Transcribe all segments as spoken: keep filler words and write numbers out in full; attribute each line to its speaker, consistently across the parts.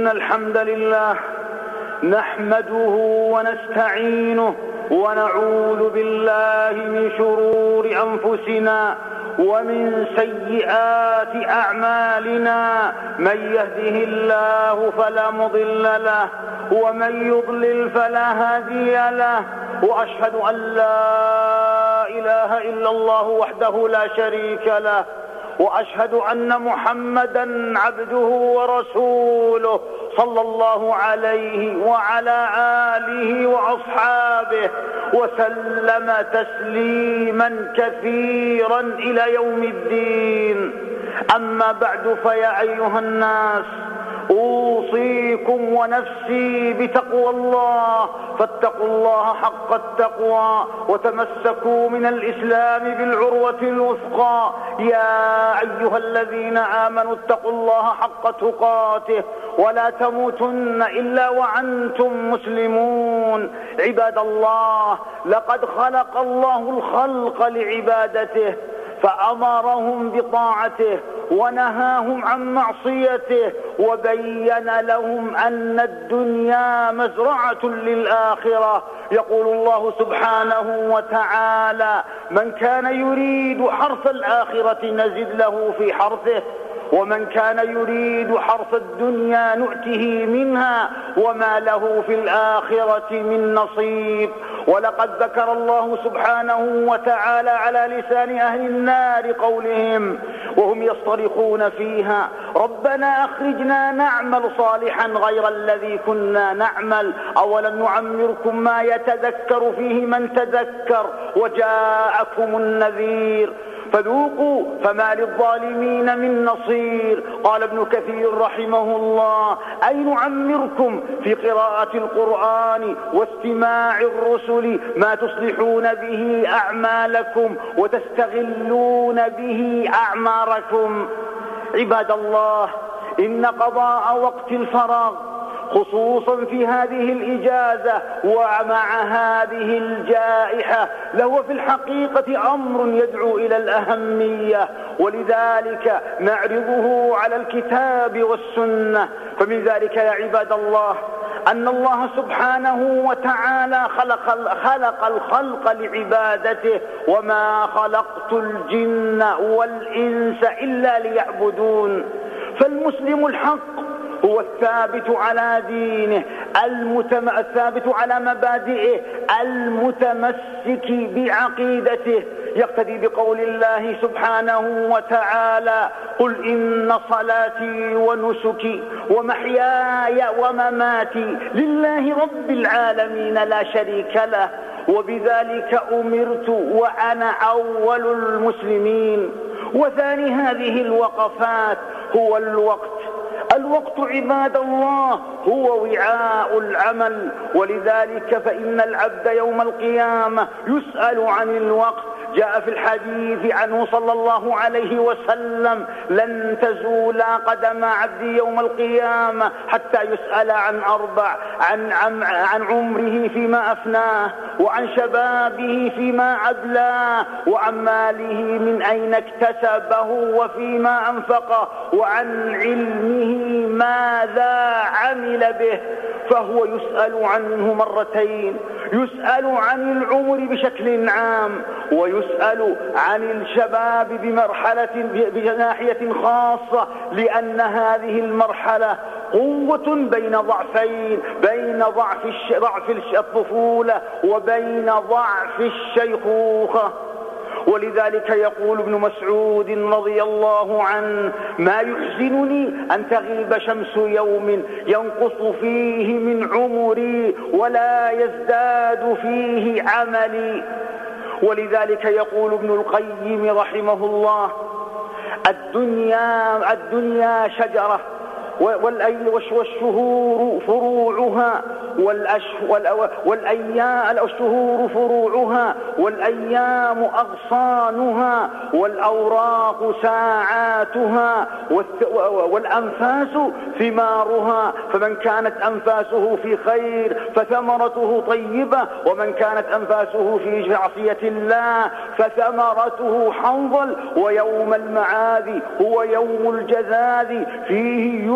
Speaker 1: إن الحمد لله نحمده ونستعينه ونعوذ بالله من شرور أنفسنا ومن سيئات أعمالنا. من يهده الله فلا مضل له ومن يضلل فلا هادي له، وأشهد أن لا إله إلا الله وحده لا شريك له، وأشهد أن محمدا عبده ورسوله صلى الله عليه وعلى آله وأصحابه وسلم تسليما كثيرا إلى يوم الدين. أما بعد، فيا أيها الناس، أوصيكم ونفسي بتقوى الله، فاتقوا الله حق التقوى وتمسكوا من الإسلام بالعروة الوثقى. يا أيها الذين آمنوا اتقوا الله حق تقاته ولا تموتن إلا وأنتم مسلمون. عباد الله، لقد خلق الله الخلق لعبادته، فأمرهم بطاعته ونهاهم عن معصيته، وبين لهم أن الدنيا مزرعة للآخرة. يقول الله سبحانه وتعالى: من كان يريد حرث الآخرة نزد له في حرثه، ومن كان يريد حرث الدنيا نؤته منها وما له في الآخرة من نصيب. ولقد ذكر الله سبحانه وتعالى على لسان أهل النار قولهم وهم يصطرخون فيها: ربنا أخرجنا نعمل صالحا غير الذي كنا نعمل، أولم نعمركم ما يتذكر فيه من تذكر وجاءكم النذير فذوقوا فما للظالمين من نصير. قال ابن كثير رحمه الله: أي نعمركم في قراءة القرآن واستماع الرسل ما تصلحون به أعمالكم وتستغلون به أعماركم. عباد الله، إن قضاء وقت الفراغ خصوصا في هذه الإجازة ومع هذه الجائحة له في الحقيقة أمر يدعو إلى الأهمية، ولذلك نعرضه على الكتاب والسنة. فمن ذلك يا عباد الله أن الله سبحانه وتعالى خلق خلق الخلق لعبادته: وما خلقت الجن والإنس إلا ليعبدون. فالمسلم الحق هو الثابت على دينه، المتم... الثابت على مبادئه، المتمسك بعقيدته، يقتدي بقول الله سبحانه وتعالى: قل إن صلاتي ونسكي ومحياي ومماتي لله رب العالمين لا شريك له وبذلك أمرت وأنا أول المسلمين. وثاني هذه الوقفات هو الوقت. الوقت عباد الله هو وعاء العمل، ولذلك فإن العبد يوم القيامة يسأل عن الوقت. جاء في الحديث عنه صلى الله عليه وسلم: لن تزول قدم عبدي يوم القيامة حتى يسأل عن أربع: عن, عن, عن عمره فيما أفناه، وعن شبابه فيما أبلاه، وعن ماله من أين اكتسبه وفيما أنفقه، وعن علمه ماذا عمل به. فهو يسأل عنه مرتين: يسأل عن العمر بشكل عام، ويسأل عن الشباب بمرحلة بناحية خاصة، لأن هذه المرحلة قوة بين ضعفين، بين ضعف ضعف الطفولة وبين ضعف الشيخوخة. ولذلك يقول ابن مسعود رضي الله عنه: ما يحزنني أن تغيب شمس يوم ينقص فيه من عمري ولا يزداد فيه عملي. ولذلك يقول ابن القيم رحمه الله: الدنيا, الدنيا شجرة والشهور فروعها والأيام الشهور فروعها والأيام أغصانها والأوراق ساعاتها والأنفاس ثمارها. فمن كانت أنفاسه في خير فثمرته طيبة، ومن كانت أنفاسه في معصية الله فثمرته حنظل. ويوم المعاد هو يوم الجزاذ فيه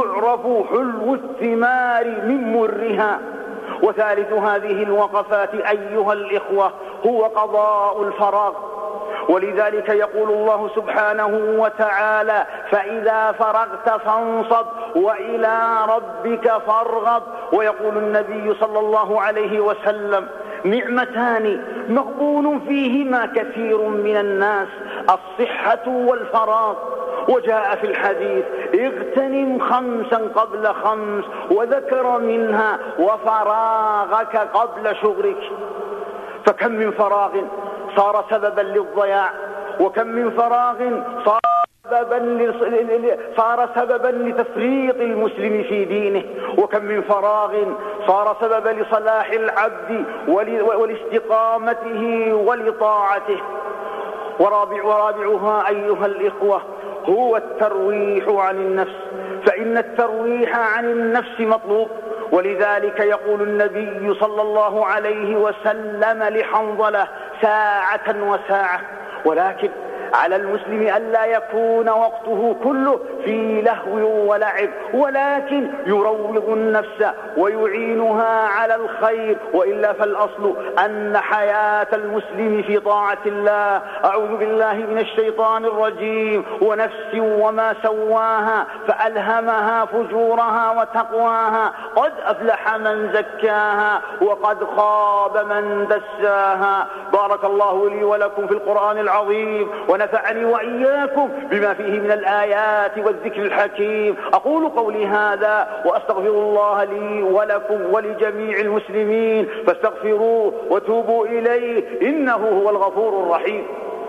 Speaker 1: يعرف حلو الثمار من مرها. وثالث هذه الوقفات أيها الإخوة هو قضاء الفراغ، ولذلك يقول الله سبحانه وتعالى: فإذا فرغت فانصب وإلى ربك فارغب. ويقول النبي صلى الله عليه وسلم: نعمتان مغبون فيهما كثير من الناس، الصحة والفراغ. وجاء في الحديث: اغتنم خمسا قبل خمس، وذكر منها وفراغك قبل شغلك. فكم من فراغ صار سببا للضياع، وكم من فراغ صار سببا صار سببا لتفريط المسلم في دينه، وكم من فراغ صار سببا لصلاح العبد ولاستقامته ولطاعته. ورابع ورابعها أيها الإخوة هو الترويح عن النفس، فإن الترويح عن النفس مطلوب. ولذلك يقول النبي صلى الله عليه وسلم لحنظلة: ساعة وساعة. ولكن على المسلم ألا يكون وقته كله في لهو ولعب، ولكن يروض النفس ويعينها على الخير، وإلا فالأصل أن حياة المسلم في طاعة الله. أعوذ بالله من الشيطان الرجيم: ونفس وما سواها فألهمها فجورها وتقواها، قد أفلح من زكاها وقد خاب من دساها. بارك الله لي ولكم في القرآن العظيم، ونفعني وإياكم بما فيه من الآيات والذكر الحكيم. أقول قولي هذا وأستغفر الله لي ولكم ولجميع المسلمين، فاستغفروه وتوبوا إليه إنه هو الغفور الرحيم.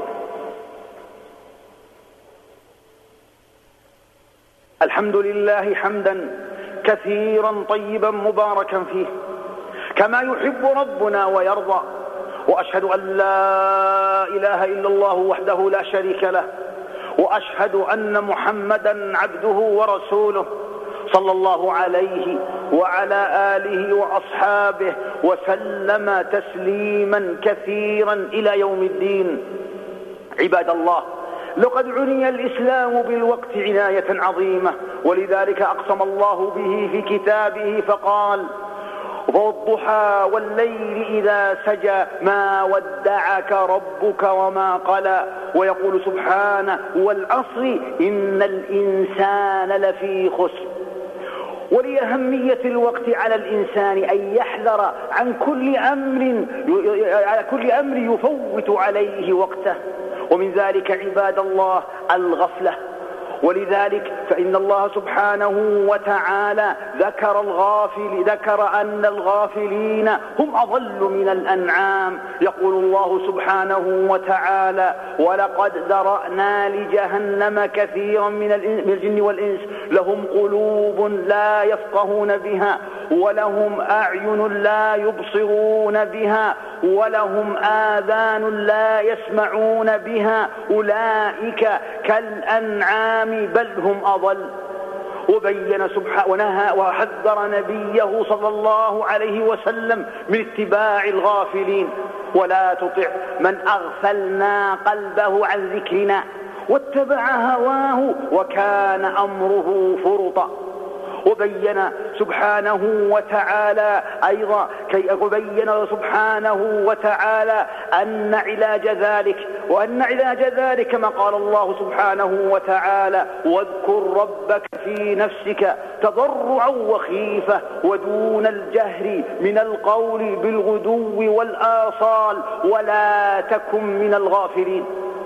Speaker 1: الحمد لله حمدا كثيرا طيبا مباركا فيه كما يحب ربنا ويرضى. وأشهد أن لا إله إلا الله وحده لا شريك له، وأشهد أن محمدا عبده ورسوله صلى الله عليه وعلى آله وأصحابه وسلم تسليما كثيرا إلى يوم الدين. عباد الله، لقد عني الإسلام بالوقت عناية عظيمة، ولذلك أقسم الله به في كتابه فقال: والضحى والليل إذا سجى ما ودعك ربك وما قلى. ويقول سبحانه: والعصر إن الإنسان لفي خسر. ولأهمية الوقت على الإنسان أن يحذر عن كل أمر على كل أمر يفوت عليه وقته، ومن ذلك عباد الله الغفلة. ولذلك فإن الله سبحانه وتعالى ذكر الغافل ذكر أن الغافلين هم أضل من الأنعام. يقول الله سبحانه وتعالى: ولقد ذرأنا لجهنم كثيرا من الجن والإنس لهم قلوب لا يفقهون بها ولهم أعين لا يبصرون بها ولهم آذان لا يسمعون بها أولئك كالأنعام بل هم أضل. وبين سبحانه ونهى وحذر نبيه صلى الله عليه وسلم من اتباع الغافلين: ولا تطع من أغفلنا قلبه عن ذكرنا واتبع هواه وكان أمره فرطا. وبين سبحانه وتعالى أيضا كي وبين سبحانه وتعالى أن علاج ذلك وأن علاج ذلك كما قال الله سبحانه وتعالى: واذكر ربك في نفسك تضرعا وخيفة ودون الجهر من القول بالغدو والآصال ولا تكن من الغافلين.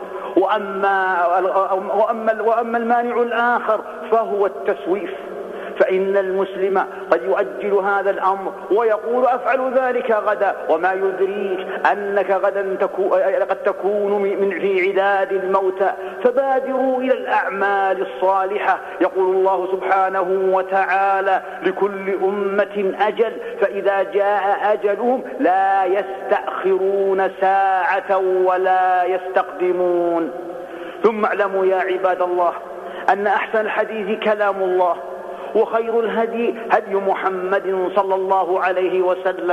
Speaker 1: وأما, وأما, وأما المانع الآخر فهو التسويف، فإن المسلم قد يؤجل هذا الأمر ويقول: أفعل ذلك غدا، وما يدريك أنك غدا تكون قد تكون من في عداد الموتى. فبادروا إلى الأعمال الصالحة. يقول الله سبحانه وتعالى: لكل أمة أجل فإذا جاء أجلهم لا يستأخرون ساعة ولا يستقدمون. ثم اعلموا يا عباد الله أن أحسن الحديث كلام الله، وخير الهدي هدي محمد صلى الله عليه وسلم،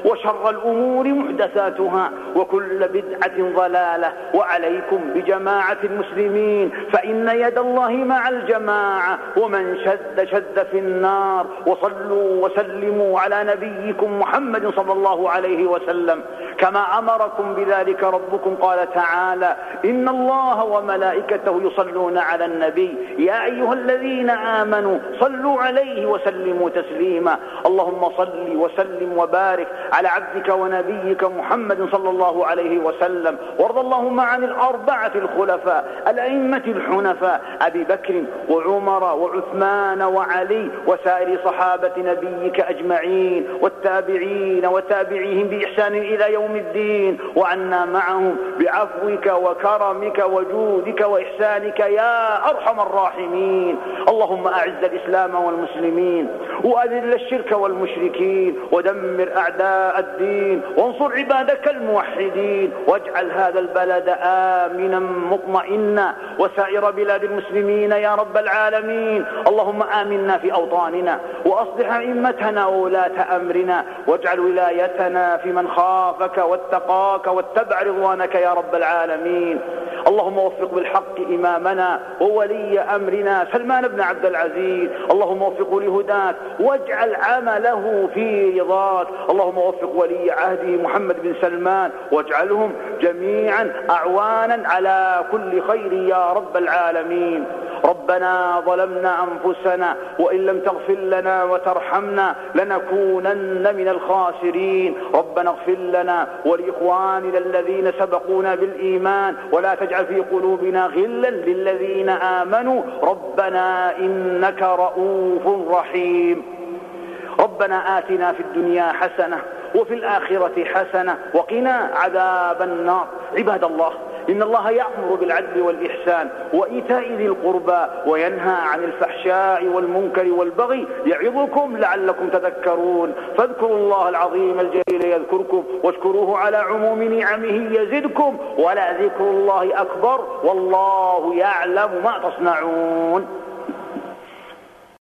Speaker 1: وشر الأمور محدثاتها وكل بدعة ضلالة. وعليكم بجماعة المسلمين فإن يد الله مع الجماعة، ومن شد شد في النار. وصلوا وسلموا على نبيكم محمد صلى الله عليه وسلم كما أمركم بذلك ربكم. قال تعالى: إن الله وملائكته يصلون على النبي يا أيها الذين آمنوا صلوا عليه وسلموا تسليما. اللهم صل وسلم وبارك على عبدك ونبيك محمد صلى الله عليه وسلم. وارض اللهم عن الأربعة الخلفاء الأئمة الحنفاء أبي بكر وعمر وعثمان وعلي وسائر صحابة نبيك أجمعين والتابعين وتابعيهم بإحسان إلى يوم الدين، وعنا معهم بعفوك وكرمك وجودك وإحسانك يا أرحم الراحمين. اللهم أعز الإسلام والمسلمين وأذل الشرك والمشركين ودمر أعداء الدين وانصر عبادك الموحدين، واجعل هذا البلد آمنا مطمئنا وسائر بلاد المسلمين يا رب العالمين. اللهم آمنا في أوطاننا وأصلح أئمتنا وولاة أمرنا، واجعل ولايتنا في من خافك واتقاك واتبع رضوانك يا رب العالمين. اللهم وفق بالحق إمامنا وولي أمرنا سلمان بن عبد العزيز، اللهم وفقه لهداك واجعل عمله في رضاك. اللهم وفق ولي عهده محمد بن سلمان واجعلهم جميعا أعوانا على كل خير يا رب العالمين. ربنا ظلمنا أنفسنا وإن لم تغفر لنا وترحمنا لنكونن من الخاسرين. ربنا اغفر لنا ولإخواننا الذين سبقونا بالإيمان ولا تجعل في قلوبنا غلا للذين آمنوا ربنا إنك رؤوف رحيم. ربنا آتنا في الدنيا حسنة وفي الآخرة حسنة وقنا عذاب النار. عباد الله، إن الله يأمر بالعدل والإحسان وإيتاء ذي القربى وينهى عن الفحشاء والمنكر والبغي يعظكم لعلكم تذكرون. فاذكروا الله العظيم الجليل يذكركم واشكروه على عموم نعمه يزدكم ولذكر الله أكبر والله يعلم ما تصنعون.